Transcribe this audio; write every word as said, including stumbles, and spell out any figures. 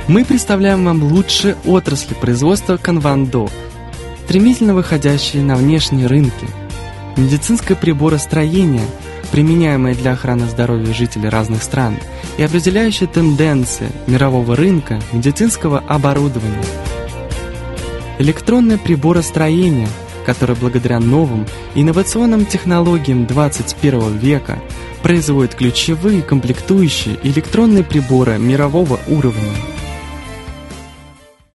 Мы представляем вам лучшие отрасли производства Канван-До, стремительно выходящие на внешние рынки. Медицинское приборостроение, применяемое для охраны здоровья жителей разных стран и определяющее тенденции мирового рынка медицинского оборудования. Электронное приборостроение, которое благодаря новым инновационным технологиям двадцать первого века производит ключевые комплектующие электронные приборы мирового уровня.